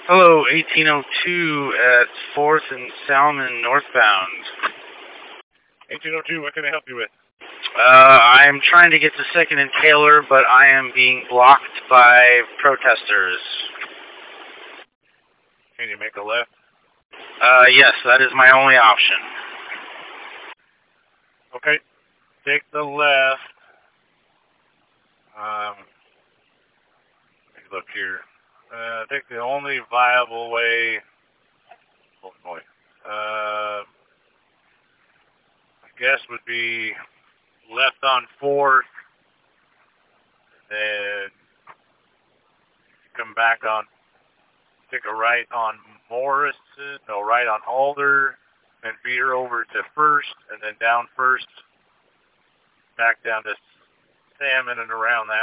Hello, 1802 at 4th and Salmon northbound. 1802, what can I help you with? I am trying to get to 2nd and Taylor, but I am being blocked by protesters. Can you make a left? Yes, that is my only option. Okay, take the left. Take a look here. I think the only viable way. Oh boy. I guess would be left on 4th, then come back on. Take a right on Morrison. No, right on Alder, and veer over to 1st, and then down 1st, back down to Salmon and around that